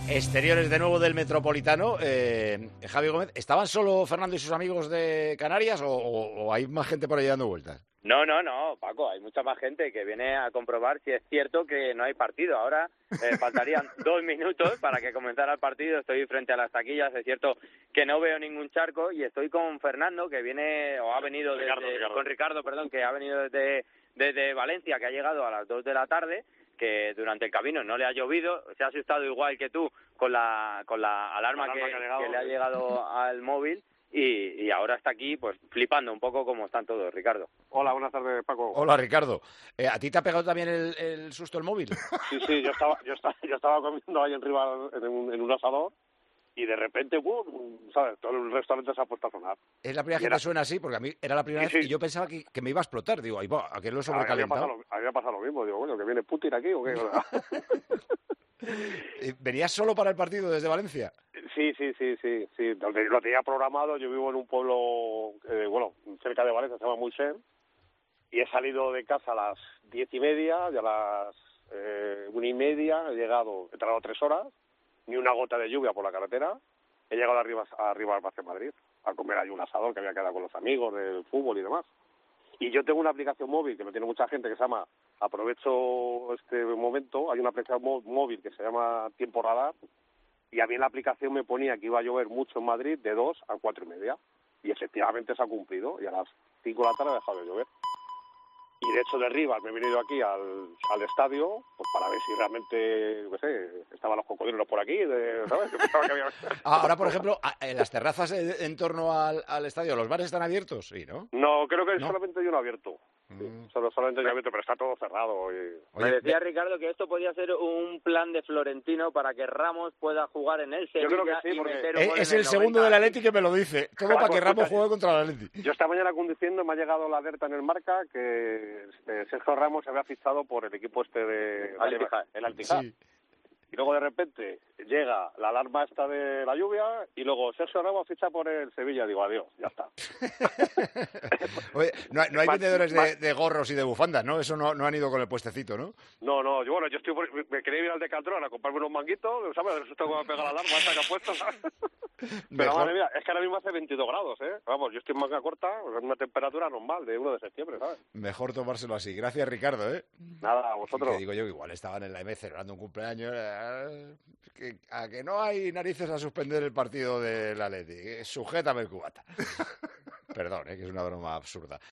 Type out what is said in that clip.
Exteriores de nuevo del Metropolitano. Javi Gómez, ¿estaban solo Fernando y sus amigos de Canarias o hay más gente por ahí dando vueltas? No, Paco, hay mucha más gente que viene a comprobar si es cierto que no hay partido. Ahora faltarían 2 minutos para que comenzara el partido. Estoy frente a las taquillas, es cierto que no veo ningún charco y estoy con Fernando, que viene, o ha venido con Ricardo, perdón, que ha venido desde Valencia, que ha llegado a las 2 de la tarde, que durante el camino no le ha llovido, se ha asustado igual que tú con la alarma que le ha llegado al móvil. Y ahora está aquí, pues, flipando un poco como están todos, Ricardo. Hola, buenas tardes, Paco. Hola, Ricardo. ¿A ti te ha pegado también el susto el móvil? Sí, yo estaba comiendo ahí arriba en un asador y de repente, ¿sabes? Todo el restaurante se ha puesto a sonar. Es la primera vez que te suena así, porque a mí era la primera vez y yo pensaba que me iba a explotar. Digo, ahí va, ¿a qué lo he sobrecalentado? Había pasado lo mismo. Digo, bueno, ¿que viene Putin aquí o qué? ¿Venías solo para el partido desde Valencia? Sí. Lo tenía programado. Yo vivo en un pueblo, cerca de Valencia, se llama Moixent, y he salido de casa a las 10:30 y a las 1:30 he tardado 3 horas, ni una gota de lluvia por la carretera. He llegado arriba al Parque Madrid a comer ahí un asador que había quedado con los amigos del fútbol y demás. Y yo tengo una aplicación móvil que me tiene mucha gente que se llama, aprovecho este momento, hay una aplicación móvil que se llama Tiempo Radar, y a mí en la aplicación me ponía que iba a llover mucho en Madrid de 2 a 4:30. Y efectivamente se ha cumplido, y a las 5 de la tarde ha dejado de llover. Y de hecho de Rivas me he venido aquí al estadio, pues para ver si realmente, yo qué sé, estaban los cocodrilos por aquí, ¿sabes? Yo pensaba que había... Ahora, por ejemplo, en las terrazas en torno al estadio, ¿los bares están abiertos? Sí, ¿no? No, creo que ¿No? solamente hay uno abierto. Sí, solamente hay uno abierto, pero está todo cerrado. Me decía Ricardo que esto podía ser un plan de Florentino para que Ramos pueda jugar en el Sevilla. Yo creo que sí, porque meter un gol es en el segundo 90. del Atleti que me lo dice. Todo para que Ramos juegue contra el Atleti. Yo esta mañana conduciendo me ha llegado la alerta en el Marca que Sergio Ramos se había fichado por el equipo de el Al-Ittihad. Sí. Y luego de repente llega la alarma esta de la lluvia y luego Sergio Ramos ficha por el Sevilla. Digo, adiós, ya está. Oye, no hay vendedores de gorros y de bufandas, ¿no? Eso no han ido con el puestecito, ¿no? No, yo me quería ir al Decathlon a comprarme unos manguitos, ¿sabes? El susto que me ha pegado la alarma esta que ha puesto, ¿sabes? Pero madre mía, es que ahora mismo hace 22 grados, ¿eh? Vamos, yo estoy en manga corta, en una temperatura normal de 1 de septiembre, ¿sabes? Mejor tomárselo así. Gracias, Ricardo, ¿eh? Nada, a vosotros. Que digo yo, igual estaban en la M celebrando un cumpleaños. A que no hay narices a suspender el partido del Atleti. Sujétame el cubata. Perdón, que es una broma absurda.